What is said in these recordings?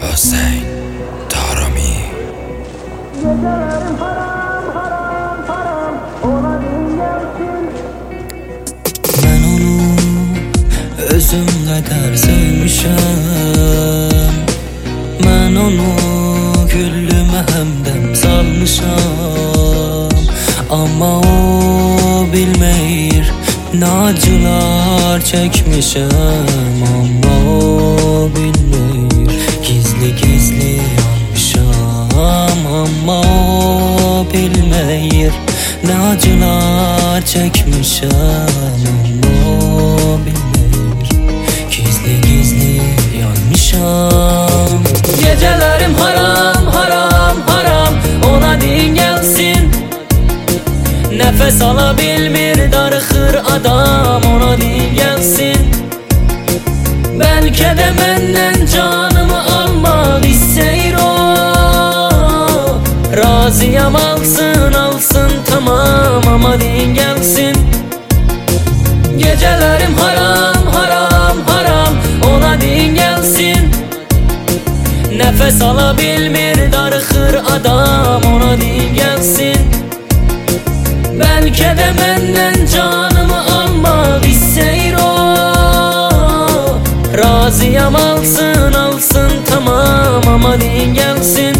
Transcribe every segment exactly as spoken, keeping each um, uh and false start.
Hüseyin Darimi. Gecelerim haram haram haram, ona din gelsin. Ben onu özüm kadar sevmişim. Ben onu güllüme hemdem salmışam. Ama o bilmeyir ne acılar çekmişim. Ama o bilmeyir gizli gizli yanmışam. Ama o bilmeyir ne acılar çekmişim. Ama o bilmeyir gizli gizli yanmışam. Gecelerim haram haram haram, ona din gelsin. Nefes alabilmir darıxır adam, ona din gelsin. Belki de menden canımı almak isteyir o. Razıyam alsın alsın tamam, ama din gelsin. Gecelerim haram haram haram, ona din gelsin. Nefes alabilmir darıxır adam, ona din gelsin. Belki de menden canımı almak isteyir o. Razıyam alsın alsın tamam, ama din gelsin.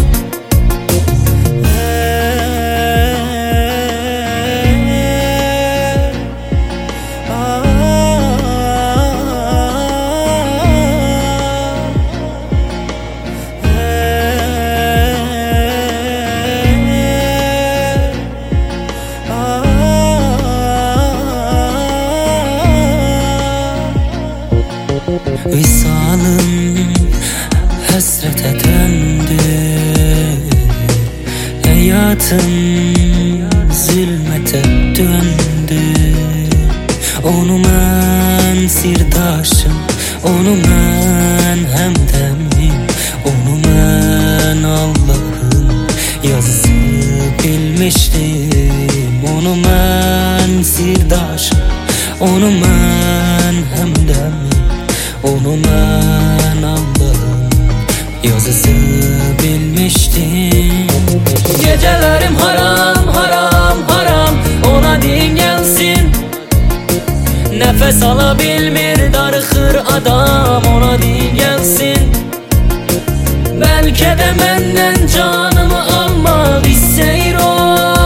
Visalım hasrete döndü. Hayatım zulmete döndü. Onu ben sirdaşım, onu ben hemdemim, onu ben Allah'ın yazısı bilmiştim. Onu ben sirdaşım, onu ben hemdemim, onu ben Allah'ın yazısı bilmiştim. Gecelerim haram haram haram, ona din gelsin. Nefes alabilmir darıxır adam, ona din gelsin. Belki de menden canımı almak isteyir o.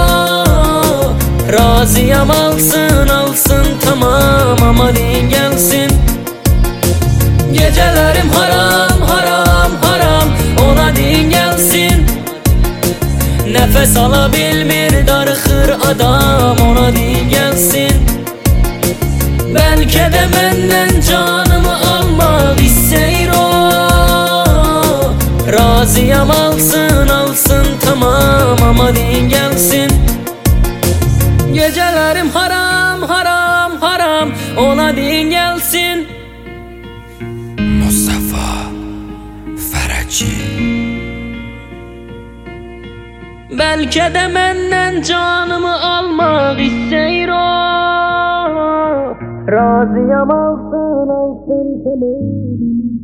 Razıyam alsın alsın tamam, ama din gelsin. Gecelerim haram haram haram, ona din gelsin. Nefes alabilmir darıxır adam, ona din gelsin. Belki de menden canımı almak isteyir o. Razıyam alsın alsın tamam, ama din gelsin. Gecelerim haram haram haram, ona din gelsin. Mustafa Faraci. Belki de menden canımı almak isteyir o. Razıyam alsın alsın tamam.